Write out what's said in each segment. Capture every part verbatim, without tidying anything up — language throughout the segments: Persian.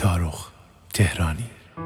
شارخ تهرانی.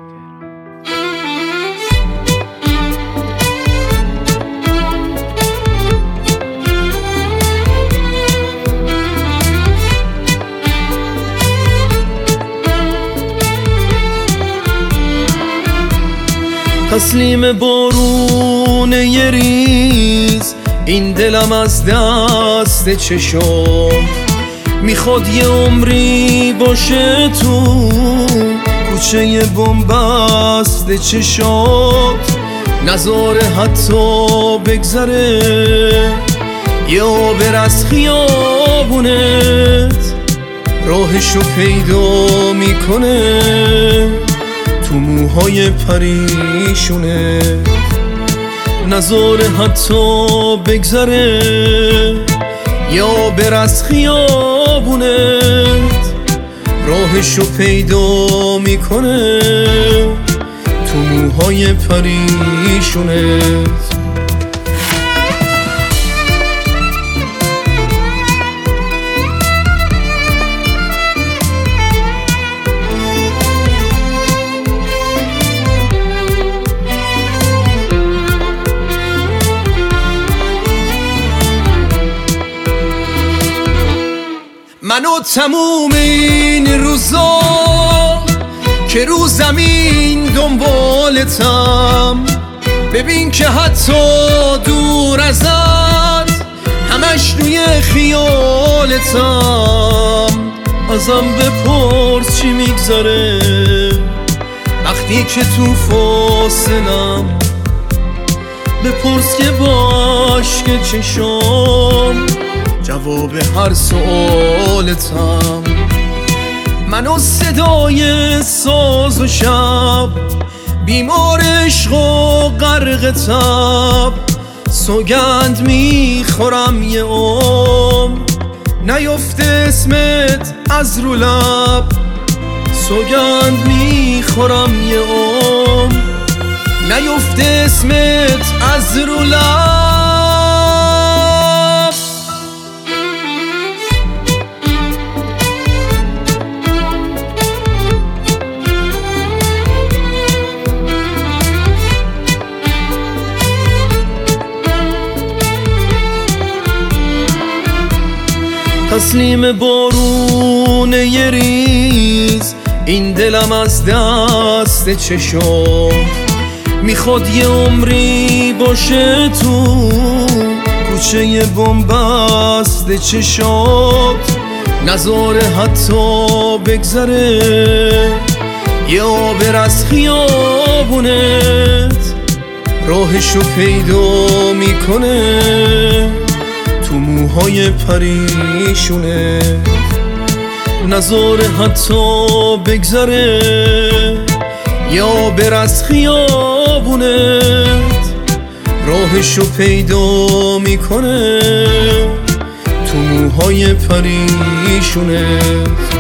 تسلیم بارون یه ریز این دلم از دست چشم، میخواد یه عمری باشه تو کوچه بنبست چشات، نذاره حتی بگذره یه آبر از خیابونت، راهشو پیدا میکنه تو موهای پریشونت، نذاره حتی بگذره یا بر از خیابونت، راهشو پیدا میکنه تو موهای پریشونت. من و تموم این روزا که رو زمین دنبالتم، ببین که حتی دور ازت همش روی خیالتم، ازم بپرس چی میگذره وقتی که تو فاصلم، بپرس که باش که چشم جواب هر سؤالتم. من و صدای ساز و شب بیمار عشق و غرق تب، سوگند میخورم یه عمر نیفته اسمت از رو لب، سوگند میخورم یه عمر نیفته اسمت از رو لب. تسلیم بارون یه ریز این دلم از دست چشم، میخواد یه عمری باشه تو کوچه بنبست چشات، نذاره حتی بگذره یه آبر از خیابونت، راهشو پیدا میکنه تو موهای پریشونت، نذاره حتی بگذره یا بر از خیابونت، راهشو پیدا میکنه تو موهای پریشونت.